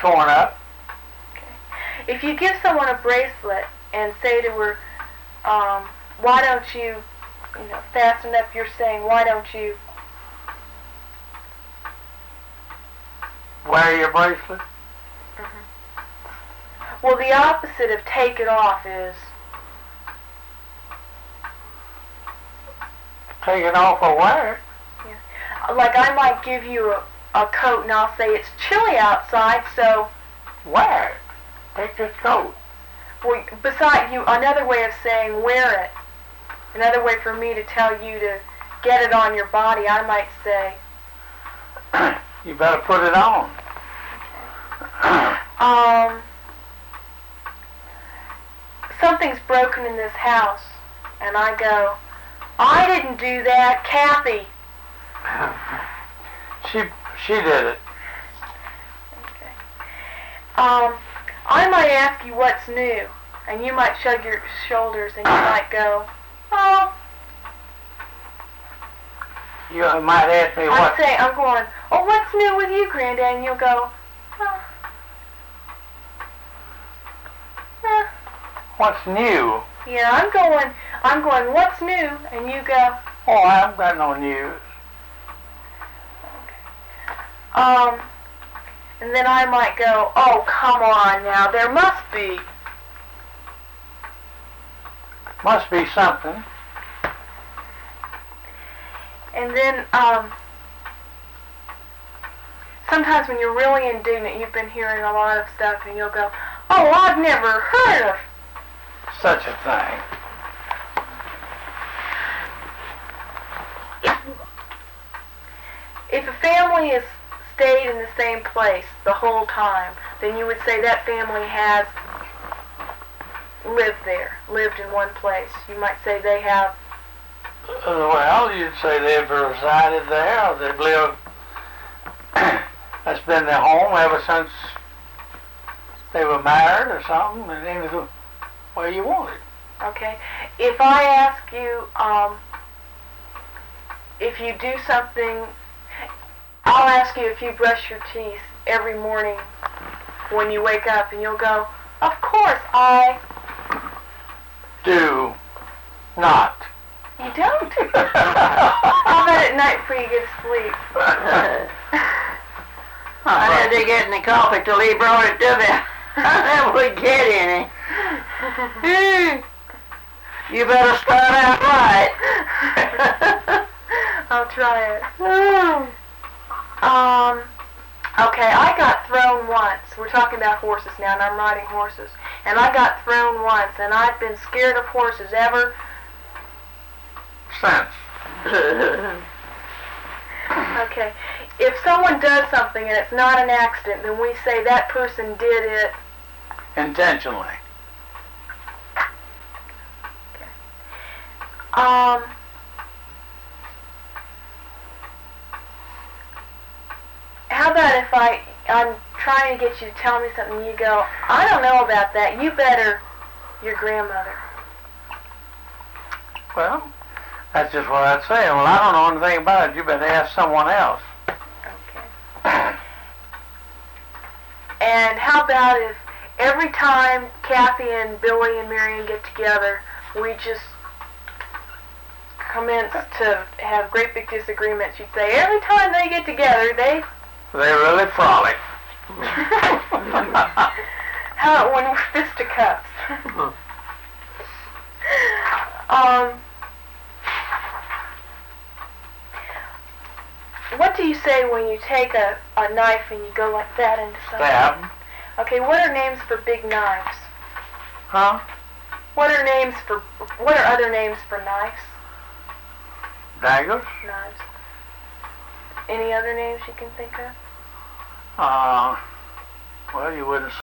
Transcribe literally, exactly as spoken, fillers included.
torn up. Okay. If you give someone a bracelet and say to her, um, why don't you, you know, fasten up your saying, why don't you wear your bracelet? Mm-hmm. Well, the opposite of take it off is? Take it off or wear it. Yeah. Like I might give you a, a coat and I'll say it's chilly outside, so wear it. Take this coat. Well, besides you, another way of saying wear it, another way for me to tell you to get it on your body, I might say, you better put it on. Okay. um, something's broken in this house, and I go, I didn't do that, Kathy. she she did it. Okay. Um, I might ask you what's new, and you might shrug your shoulders, and you might go, oh. You might ask me what. I'd say, I'm going, oh, what's new with you, Granddad? And you'll go, oh. Eh. What's new? Yeah, I'm going, I'm going, what's new? And you go, oh, I haven't got no news. Okay. Um, and then I might go, oh, come on now, there must be. Must be something. And then, um, sometimes when you're really indignant, you've been hearing a lot of stuff, and you'll go, oh, I've never heard of such a thing. If a family has stayed in the same place the whole time, then you would say that family has lived there, lived in one place. You might say they have. Uh, well, you'd say they've resided there, or they've lived. That's been their home ever since they were married or something, and then the way you want it. Okay. If I ask you, um, if you do something, I'll ask you if you brush your teeth every morning when you wake up, and you'll go, of course I do not. You don't? How about at night before you get to sleep? I had to get any coffee till he brought it to me. I never would get any. You better start out right. I'll try it. um, okay, I got thrown once. We're talking about horses now, and I'm riding horses. And I got thrown once, and I've been scared of horses ever since. Okay. If someone does something and it's not an accident, then we say that person did it intentionally. Okay. Um, how about if I, I'm trying to get you to tell me something, you go, I don't know about that, you better your grandmother. Well, that's just what I'd say. Well, I don't know anything about it. You better ask someone else. Okay. And how about if every time Kathy and Billy and Marion get together, we just commence to have great big disagreements. You'd say every time they get together, they... They really frolic. How when we're fisticuffs. um... What do you say when you take a, a knife and you go like that into something? Stab. Okay, what are names for big knives? Huh? What are names for, what are other names for knives? Daggers? Knives. Any other names you can think of? Uh, well, you wouldn't